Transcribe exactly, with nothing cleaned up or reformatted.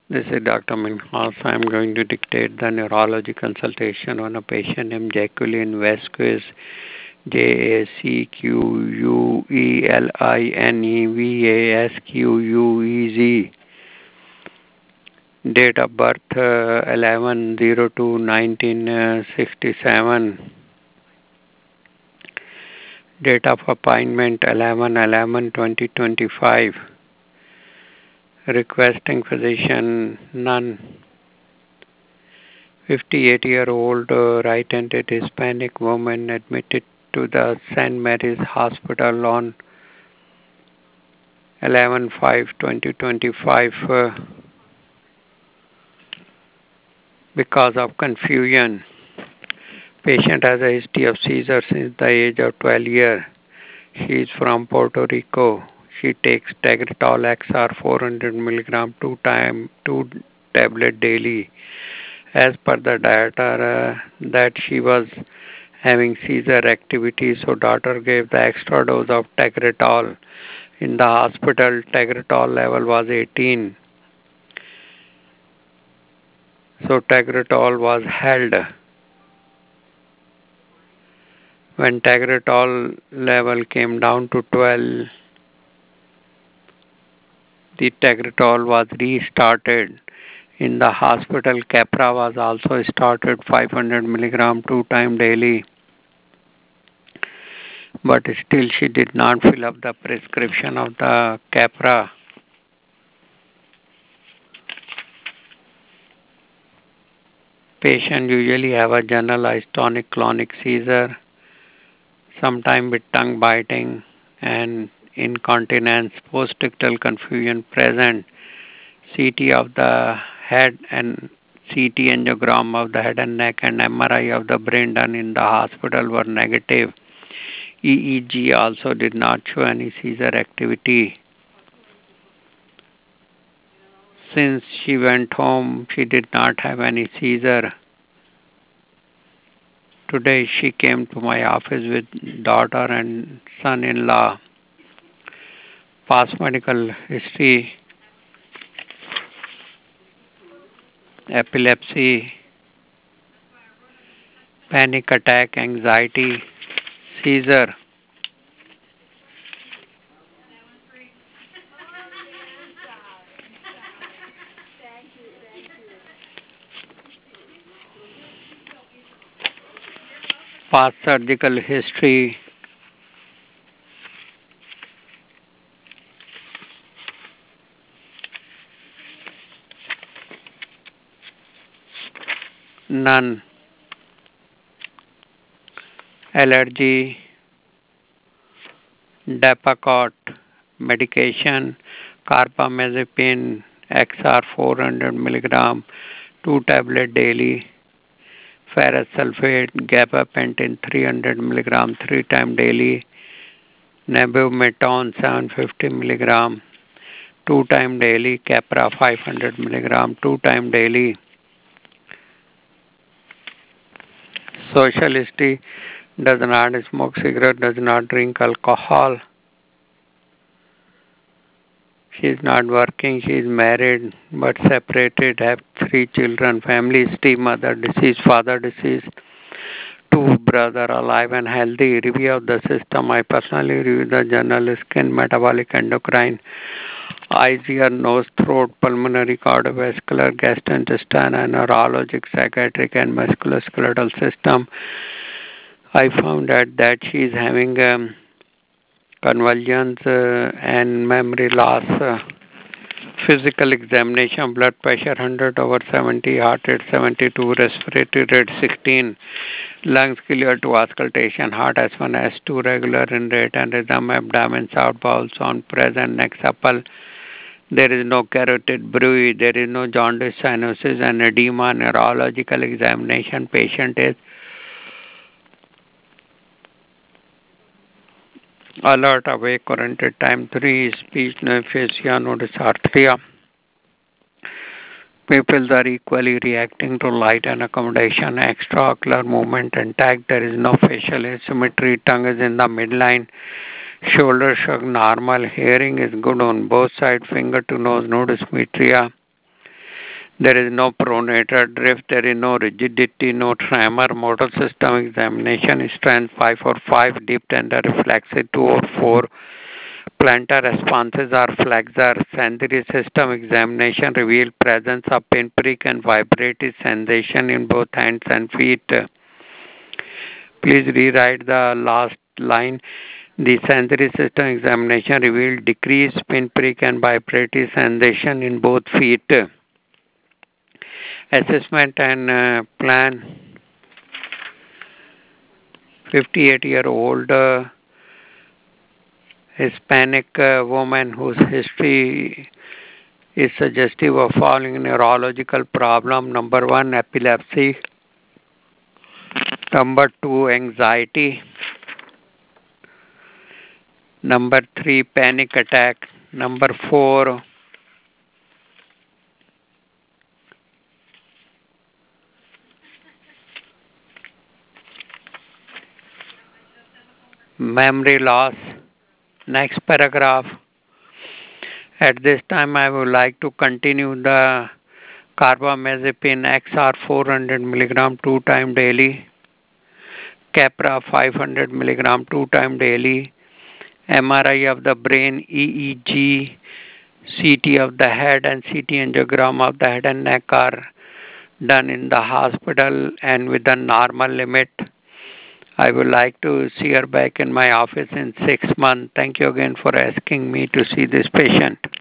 This is Doctor Minhas. I am going to dictate the neurology consultation on a patient named Jacqueline Vasquez, J A C Q U E L I N E V A S Q U E Z. Date of birth uh, eleven oh two nineteen sixty-seven. Date of appointment eleven eleven twenty twenty-five. Requesting physician none. fifty-eight-year-old uh, right-handed Hispanic woman admitted to the Saint Mary's Hospital on eleven five twenty twenty-five uh, because of confusion. Patient has a history of seizures since the age of twelve years. She is from Puerto Rico. She takes Tegretol X R four hundred milligram two time two tablet daily. As per the dietary, uh, that she was having seizure activity, so doctor gave the extra dose of Tegretol. In the hospital, Tegretol level was eighteen. So Tegretol was held. When Tegretol level came down to twelve, the Tegretol was restarted. In the hospital, Keppra was also started five hundred milligram two time daily. But still she did not fill up the prescription of the Keppra. Patient usually have a generalized tonic-clonic seizure, sometime with tongue biting and incontinence, postictal confusion present, C T of the head and C T angiogram of the head and neck and M R I of the brain done in the hospital were negative. E E G also did not show any seizure activity. Since she went home, she did not have any seizure. Today she came to my office with daughter and son-in-law. Past medical history, epilepsy, panic attack, anxiety, seizure. Past surgical history, none. Allergy, Depacot, medication, carbamazepine, X R four hundred milligram, two tablet daily, ferrous sulfate, gabapentin three hundred milligram, three time daily, nebumetone seven hundred fifty milligram, two time daily, Keppra five hundred milligram, two time daily. Social history, does not smoke cigarette, does not drink alcohol. She is not working, she is married but separated, have three children, family history, mother deceased, father deceased, two brother alive and healthy. Review of the system. I personally review the journal skin, metabolic, endocrine, eyes, ear, nose, throat, pulmonary, cardiovascular, gastrointestinal, and neurologic, psychiatric, and musculoskeletal system. I found out that she is having um, convulsions uh, and memory loss. Uh, physical examination, blood pressure one hundred over seventy, heart rate seventy-two, respiratory rate sixteen, lungs clear to auscultation, heart S one, S two regular in rate and rhythm, abdomen, south bowel sound present, neck supple. There is no carotid bruit, there is no jaundice, cyanosis and edema. Neurological examination, patient is alert, awake, oriented, time three, speech, no aphasia, no dysarthria. Pupils are equally reacting to light and accommodation, extraocular movement intact, there is no facial asymmetry, tongue is in the midline, shoulder shrug normal, hearing is good on both sides, finger to nose, no dysmetria. There is no pronator drift, there is no rigidity, no tremor, motor system examination, strength five or five, deep tender reflexive two or four, plantar responses are flexor, sensory system examination revealed presence of pinprick and vibrative sensation in both hands and feet. Please rewrite the last line. The sensory system examination revealed decreased pinprick and vibrative sensation in both feet. Assessment and uh, plan. fifty-eight year old uh, Hispanic uh, woman whose history is suggestive of following neurological problem. Number one, epilepsy. Number two, anxiety. Number three, panic attack. Number four, memory loss. Next paragraph. At this time, I would like to continue the carbamazepine X R four hundred milligram two time daily, Keppra five hundred milligram two time daily, M R I of the brain, E E G, C T of the head and C T angiogram of the head and neck are done in the hospital and with a normal limit. I would like to see her back in my office in six months. Thank you again for asking me to see this patient.